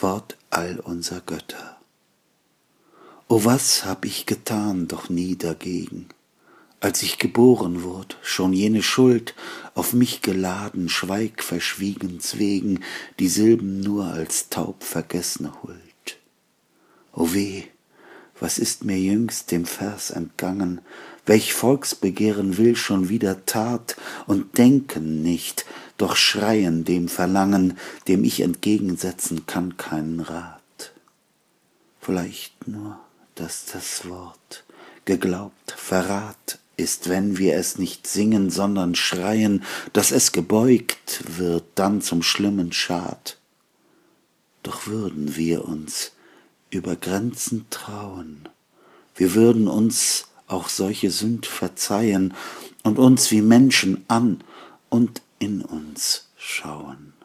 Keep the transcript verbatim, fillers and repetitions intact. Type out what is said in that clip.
Wort all unser Götter. O was hab ich getan, doch nie dagegen, als ich geboren wurd, schon jene Schuld auf mich geladen, schweig verschwiegens wegen, die Silben nur als taub vergessene Huld. O weh, was ist mir jüngst dem Vers entgangen, welch Volksbegehren will schon wieder Tat und denken nicht, doch schreien dem Verlangen, dem ich entgegensetzen kann keinen Rat. Vielleicht nur, dass das Wort, geglaubt, Verrat ist, wenn wir es nicht singen, sondern schreien, dass es gebeugt wird dann zum schlimmen Schad. Doch würden wir uns über Grenzen trauen, wir würden uns auch solche Sünd verzeihen und uns wie Menschen an und in uns schauen.